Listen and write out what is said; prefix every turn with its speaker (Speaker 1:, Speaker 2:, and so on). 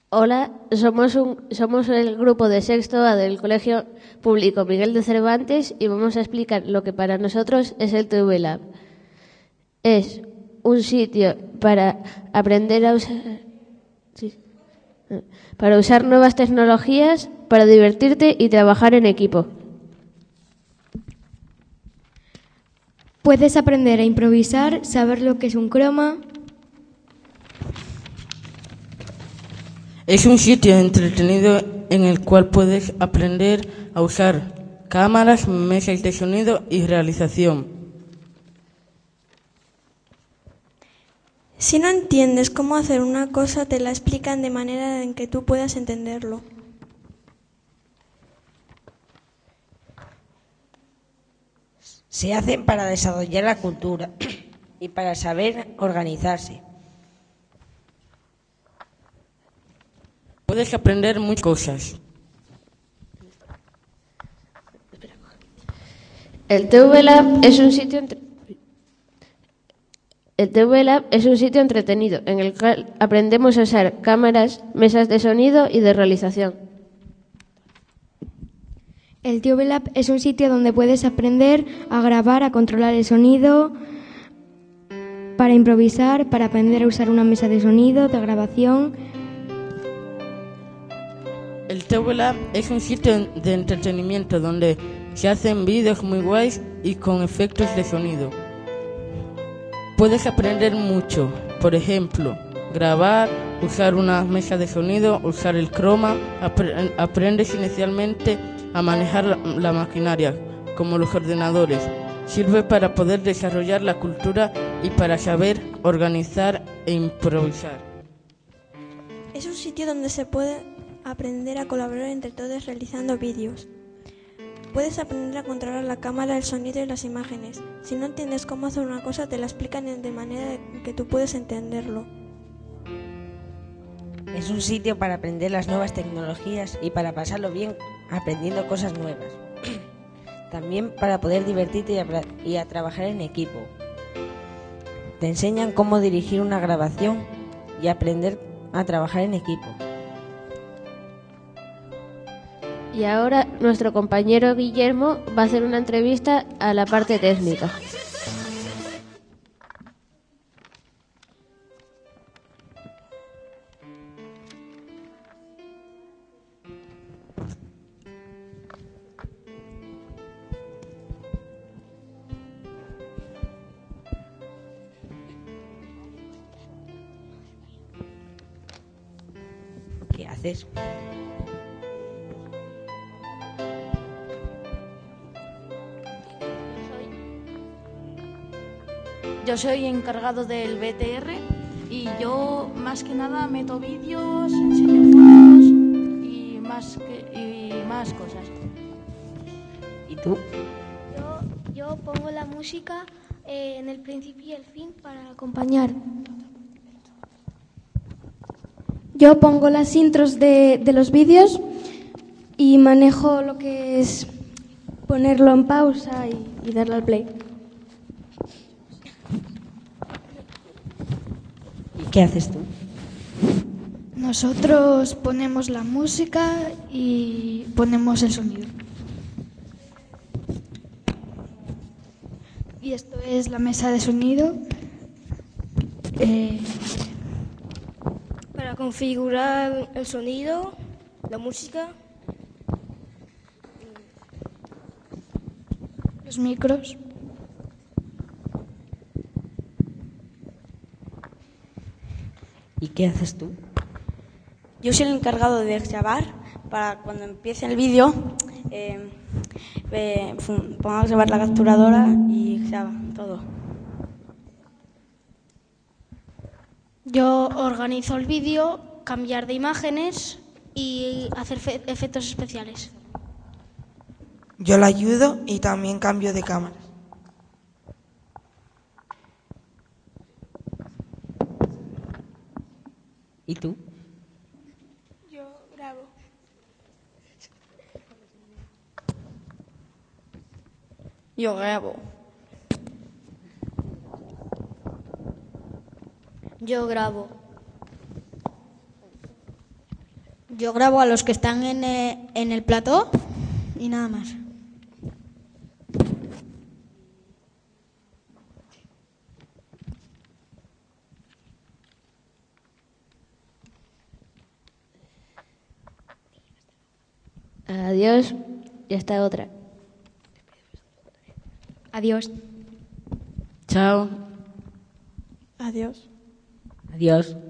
Speaker 1: Hola, somos el grupo de sexto A del Colegio Público Miguel de Cervantes y vamos a explicar lo que para nosotros es el TV Lab. Es un sitio para aprender a usar nuevas tecnologías, para divertirte y trabajar en equipo.
Speaker 2: Puedes aprender a improvisar, saber lo que es un croma.
Speaker 3: Es un sitio entretenido en el cual puedes aprender a usar cámaras, mesas de sonido y realización.
Speaker 4: Si no entiendes cómo hacer una cosa, te la explican de manera en que tú puedas entenderlo.
Speaker 5: Se hacen para desarrollar la cultura y para saber organizarse.
Speaker 3: Puedes aprender muchas cosas.
Speaker 1: El TV Lab es un sitio entretenido en el cual aprendemos a usar cámaras, mesas de sonido y de realización.
Speaker 2: El TV Lab es un sitio donde puedes aprender a grabar, a controlar el sonido, para improvisar, para aprender a usar una mesa de sonido, de grabación.
Speaker 3: El TV Lab es un sitio de entretenimiento donde se hacen vídeos muy guays y con efectos de sonido. Puedes aprender mucho, por ejemplo, grabar, usar una mesa de sonido, usar el croma. Aprendes inicialmente a manejar la maquinaria, como los ordenadores. Sirve para poder desarrollar la cultura y para saber organizar e improvisar.
Speaker 4: Es un sitio donde se puede aprender a colaborar entre todos realizando vídeos. Puedes aprender a controlar la cámara, el sonido y las imágenes. Si no entiendes cómo hacer una cosa, te la explican de manera que tú puedes entenderlo.
Speaker 5: Es un sitio para aprender las nuevas tecnologías y para pasarlo bien aprendiendo cosas nuevas. También para poder divertirte y a trabajar en equipo. Te enseñan cómo dirigir una grabación y aprender a trabajar en equipo.
Speaker 1: Y ahora nuestro compañero Guillermo va a hacer una entrevista a la parte técnica.
Speaker 5: ¿Qué haces?
Speaker 6: Yo soy encargado del BTR y yo más que nada meto vídeos, enseño fotos y más cosas.
Speaker 5: ¿Y tú?
Speaker 7: Yo pongo la música en el principio y el fin para acompañar.
Speaker 2: Yo pongo las intros de los vídeos y manejo lo que es ponerlo en pausa y darle al play.
Speaker 5: ¿Qué haces tú?
Speaker 6: Nosotros ponemos la música y ponemos el sonido. Y esto es la mesa de sonido.
Speaker 7: Para configurar el sonido, la música.
Speaker 6: Los micros.
Speaker 5: ¿Y qué haces tú?
Speaker 8: Yo soy el encargado de grabar para cuando empiece el vídeo pongamos a grabar la capturadora y graba todo.
Speaker 7: Yo organizo el vídeo, cambiar de imágenes y hacer efectos especiales.
Speaker 9: Yo la ayudo y también cambio de cámara.
Speaker 5: ¿Y tú?
Speaker 8: Yo grabo.
Speaker 6: Yo grabo.
Speaker 7: Yo grabo.
Speaker 10: Yo grabo a los que están en el plató y nada más.
Speaker 1: Adiós y hasta otra.
Speaker 2: Adiós.
Speaker 3: Chao.
Speaker 4: Adiós.
Speaker 5: Adiós.